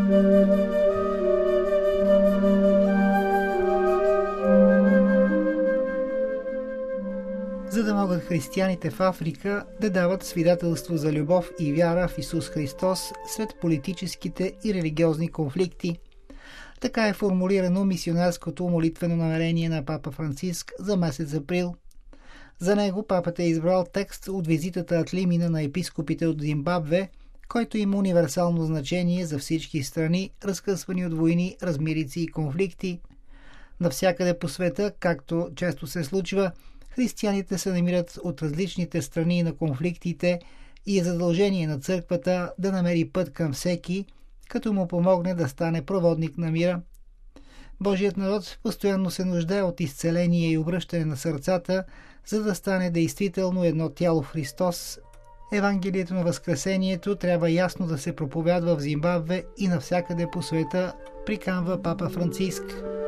За да могат християните в Африка да дават свидетелство за любов и вяра в Исус Христос след политическите и религиозни конфликти. Така е формулирано мисионерското молитвено намерение на папа Франциск за месец април. За него папата е избрал текст от визитата ad limina на епископите от Зимбабве, който има универсално значение за всички страни, разкъсвани от войни, размирици и конфликти. Навсякъде по света, както често се случва, християните се намират от различните страни на конфликтите и е задължение на църквата да намери път към всеки, като му помогне да стане проводник на мира. Божият народ постоянно се нуждае от изцеление и обръщане на сърцата, за да стане действително едно тяло в Христос. Евангелието на Възкресението трябва ясно да се проповядва в Зимбабве и навсякъде по света, приканва папа Франциск.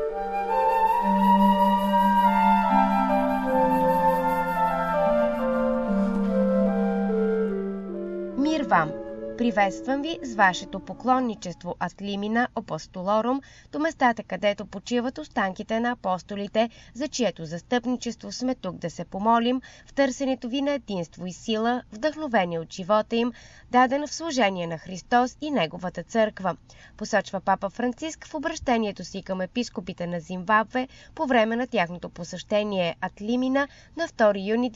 Мир вам! Приветствам ви с вашето поклонничество ad limina apostolorum до местата, където почиват останките на апостолите, за чието застъпничество сме тук да се помолим в търсенето ви на единство и сила, вдъхновение от живота им, даден в служение на Христос и Неговата църква, посочва папа Франциск в обращението си към епископите на Зимбабве по време на тяхното посещение ad limina на 2 юни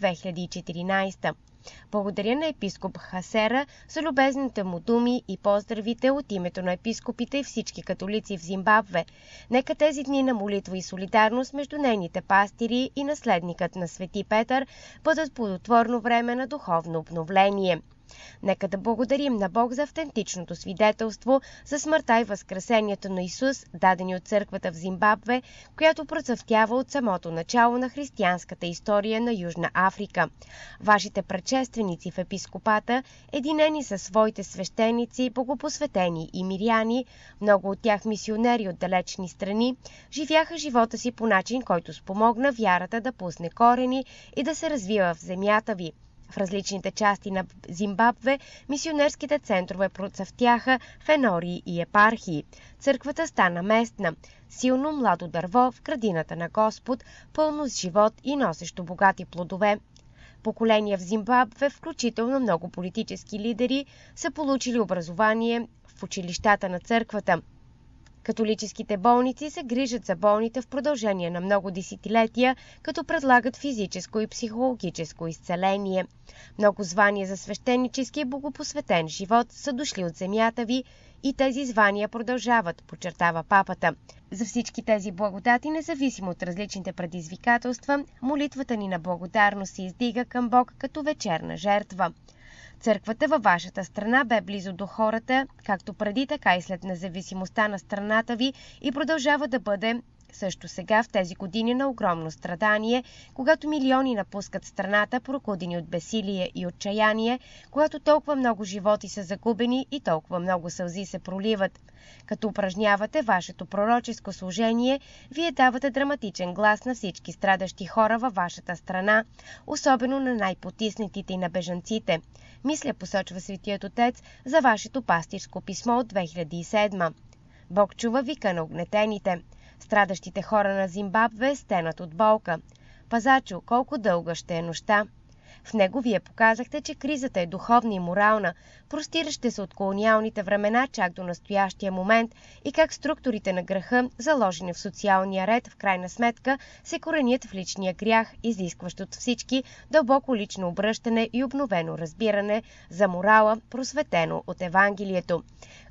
2014. Благодаря на епископ Хасера за любезните му думи и поздравите от името на епископите и всички католици в Зимбабве. Нека тези дни на молитва и солидарност между нейните пастири и наследникът на Свети Петър бъдат плодотворно време на духовно обновление. Нека да благодарим на Бог за автентичното свидетелство за смъртта и възкресението на Исус, дадени от църквата в Зимбабве, която процъфтява от самото начало на християнската история на Южна Африка. Вашите предшественици в епископата, единени със своите свещеници, богопосветени и миряни, много от тях мисионери от далечни страни, живяха живота си по начин, който спомогна вярата да пусне корени и да се развива в земята ви. В различните части на Зимбабве мисионерските центрове процъфтяха в енории и епархии. Църквата стана местна, силно младо дърво в градината на Господ, пълно с живот и носещо богати плодове. Поколения в Зимбабве, включително много политически лидери, са получили образование в училищата на църквата. Католическите болници се грижат за болните в продължение на много десетилетия, като предлагат физическо и психологическо изцеление. Много звания за свещенически и богопосветен живот са дошли от земята ви и тези звания продължават, подчертава папата. За всички тези благодати, независимо от различните предизвикателства, молитвата ни на благодарност се издига към Бог като вечерна жертва. Църквата във вашата страна бе близо до хората, както преди, така и след независимостта на страната ви и продължава да бъде също сега в тези години на огромно страдание, когато милиони напускат страната, прокудени от бесилие и отчаяние, когато толкова много животи са загубени и толкова много сълзи се проливат. Като упражнявате вашето пророческо служение, вие давате драматичен глас на всички страдащи хора във вашата страна, особено на най-потиснатите и на бежанците. Мисля, посочва Светият Отец, за вашето пастирско писмо от 2007. Бог чува вика на огнетените. Страдащите хора на Зимбабве стенат от болка. Пазачо, колко дълга ще е нощта? В него вие показахте, че кризата е духовна и морална, простираща се от колониалните времена чак до настоящия момент и как структурите на греха, заложени в социалния ред, в крайна сметка се коренят в личния грях, изискващ от всички дълбоко лично обръщане и обновено разбиране за морала, просветено от Евангелието.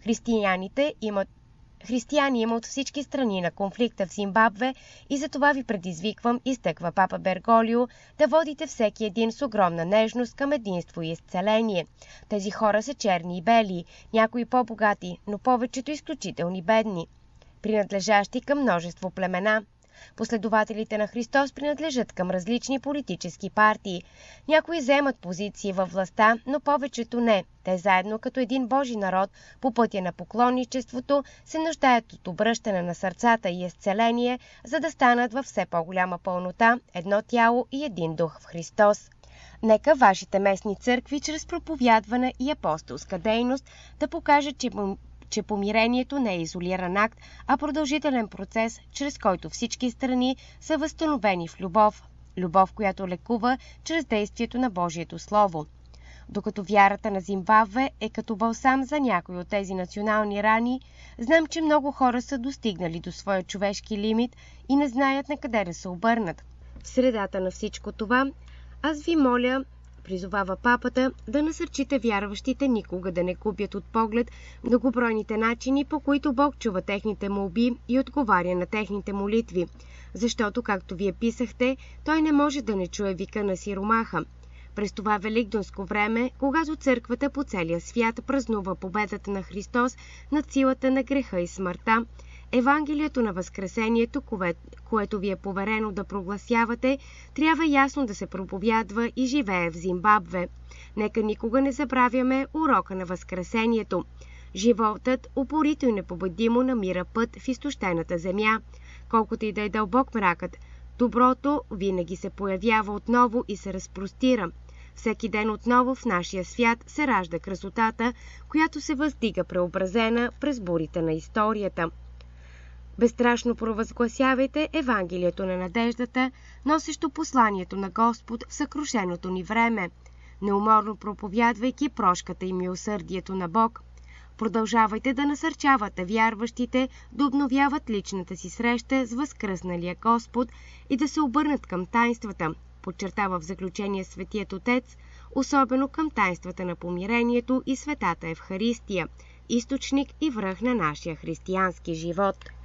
Християни има от всички страни на конфликта в Зимбабве и за това ви предизвиквам, изтъква папа Берголио, да водите всеки един с огромна нежност към единство и изцеление. Тези хора са черни и бели, някои по-богати, но повечето изключителни бедни, принадлежащи към множество племена. Последователите на Христос принадлежат към различни политически партии. Някои заемат позиции във властта, но повечето не. Те заедно като един Божи народ по пътя на поклонничеството се нуждаят от обръщане на сърцата и изцеление, за да станат във все по-голяма пълнота едно тяло и един дух в Христос. Нека вашите местни църкви чрез проповядване и апостолска дейност да покажат, че помирението не е изолиран акт, а продължителен процес, чрез който всички страни са възстановени в любов. Любов, която лекува чрез действието на Божието Слово. Докато вярата на Зимбабве е като балсам за някои от тези национални рани, знам, че много хора са достигнали до своя човешки лимит и не знаят на къде да се обърнат. В средата на всичко това, аз ви моля, призовава папата, да насърчите вярващите никога да не губят от поглед многобройните начини, по които Бог чува техните молби и отговаря на техните молитви. Защото, както вие писахте, той не може да не чуе вика на сиромаха. През това великденско време, когато църквата по целия свят празнува победата на Христос над силата на греха и смъртта, Евангелието на Възкресението, което ви е поверено да прогласявате, трябва ясно да се проповядва и живее в Зимбабве. Нека никога не забравяме урока на Възкресението. Животът упорито и непобедимо намира път в изтощената земя. Колкото и да е дълбок мракът, доброто винаги се появява отново и се разпростира. Всеки ден отново в нашия свят се ражда красотата, която се въздига преобразена през бурите на историята. Безстрашно провъзгласявайте Евангелието на надеждата, носещо посланието на Господ в съкрушеното ни време, неуморно проповядвайки прошката и милосърдието на Бог. Продължавайте да насърчавате вярващите да обновяват личната си среща с възкръсналия Господ и да се обърнат към тайнствата, подчертава в заключение Светият Отец, особено към тайнствата на помирението и Светата Евхаристия, източник и връх на нашия християнски живот.